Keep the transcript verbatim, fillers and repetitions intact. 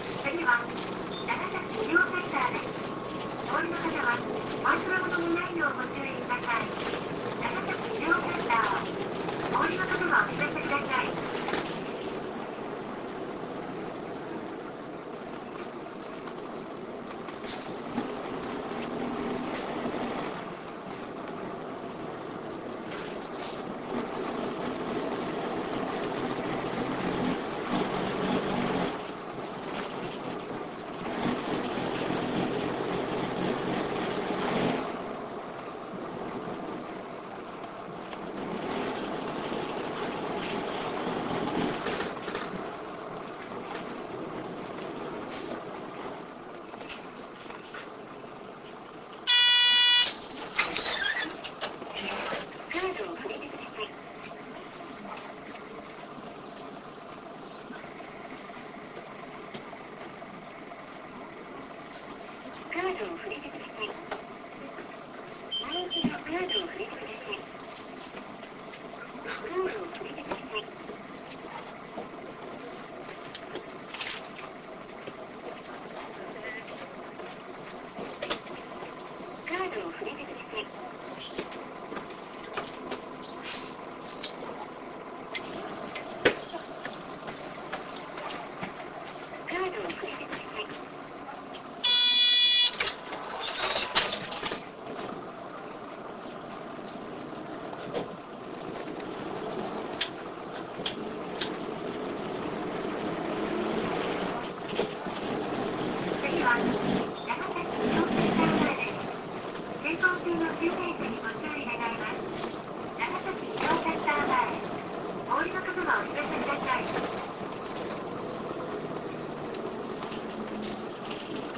次は長崎医療センターです。お降りの方はお忘れ物のないようご注意ください。長崎医療センター、お降りの方はお知らせください。カードを振りてください。もう一度カードを振りてください。カードを振りてください。カードを振りてください。カードを振りてください。次は長崎医療センター前です。走行中の急停車にご注意願います。長崎医療センター前、お降りの方はお知らせください。